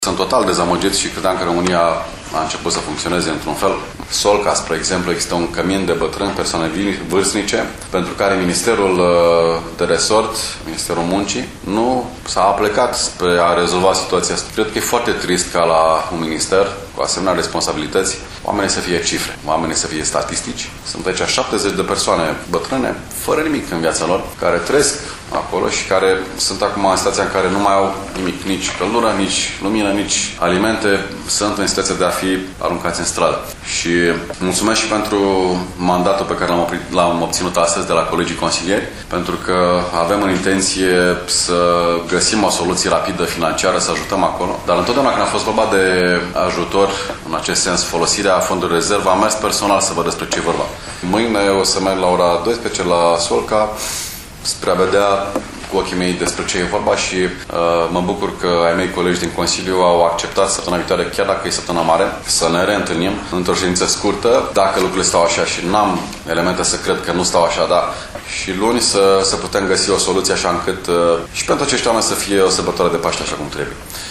Sunt total dezamăgit și credeam că România a început să funcționeze într-un fel. Solca, spre exemplu, există un cămin de bătrâni, persoane vârstnice, pentru care Ministerul de Resort, Ministerul Muncii, nu s-a aplecat spre a rezolva situația asta. Cred că e foarte trist ca la un minister cu asemenea responsabilități, oamenii să fie cifre, oamenii să fie statistici. Sunt aici 70 de persoane bătrâne, fără nimic în viața lor, care trăiesc acolo și care sunt acum în situația în care nu mai au nimic, nici căldură, nici lumină, nici alimente, sunt în situația de a fi aruncați în stradă. Și mulțumesc și pentru mandatul pe care l-am obținut astăzi de la colegii consilieri, pentru că avem în intenție să găsim o soluție rapidă financiară, să ajutăm acolo. Dar întotdeauna când a fost vorba de ajutor, în acest sens, folosirea fondurilor rezervă, am mers personal să văd despre ce e vorba. Mâine o să merg la ora 12 la Solca, spre a vedea cu ochii mei despre ce e vorba și mă bucur că ai mei colegi din Consiliu au acceptat săptămâna viitoare, chiar dacă e săptămâna mare, să ne reîntâlnim într-o ședință scurtă, dacă lucrurile stau așa și n-am elemente să cred că nu stau așa, dar și luni să putem găsi o soluție așa încât și pentru acești oameni să fie o sărbătoare de Paște așa cum trebuie.